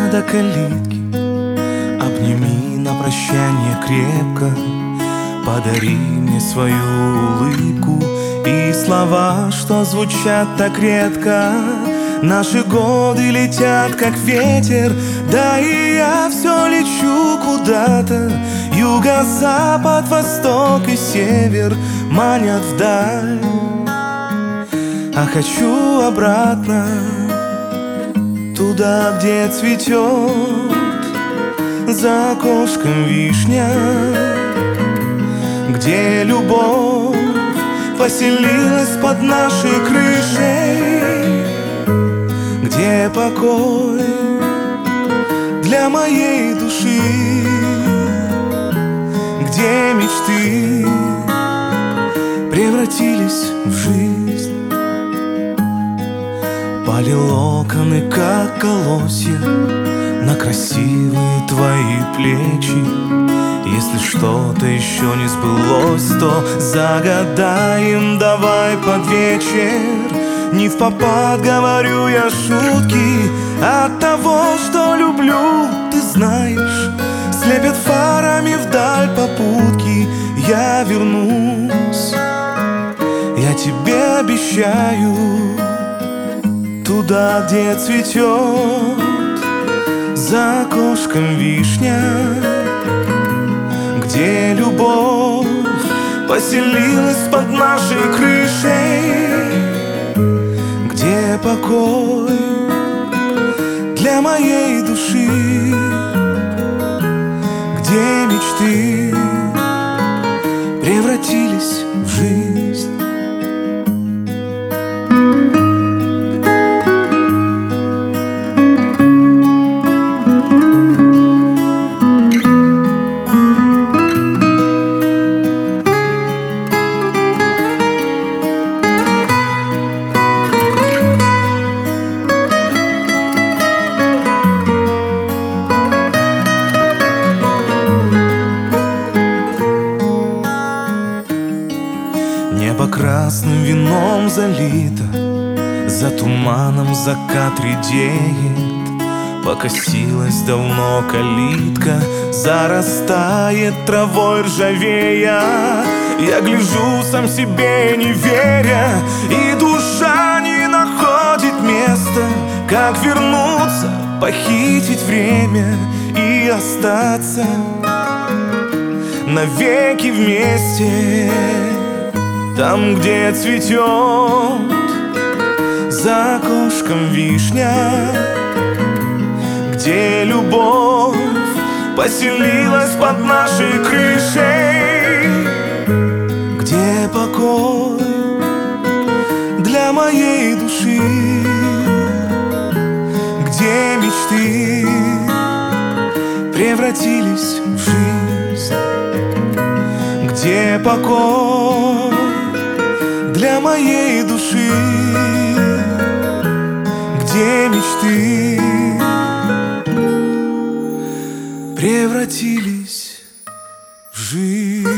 до калитки, обними на прощание крепко, подари мне свою улыбку и слова, что звучат так редко. Наши годы летят, как ветер, да и я все лечу куда-то. Юго-запад, восток и север манят вдаль, а хочу обратно, туда, где цветет за окошком вишня, где любовь поселилась под нашей крышей, где покой для моей души, где мечты превратились в жизнь. Пали локоны, как колосья, на красивые твои плечи. Если что-то еще не сбылось, то загадаем давай под вечер. Не впопад говорю я шутки, от того, что люблю, ты знаешь, слепят фарами вдаль попутки. Я вернусь, я тебе обещаю, туда, где цветет за окошком вишня, где любовь поселилась под нашей крышей, где покой для моей души, где мечты превратились в жизнь. Небо красным вином залито, за туманом закат редеет. Покосилась давно калитка, зарастает травой ржавея. Я гляжу сам себе не веря, и душа не находит места. Как вернуться, похитить время и остаться навеки вместе, там, где цветет за окошком вишня, где любовь поселилась под нашей крышей, где покой для моей души, где мечты превратились в жизнь, где покой для моей души, где мечты превратились в жизнь.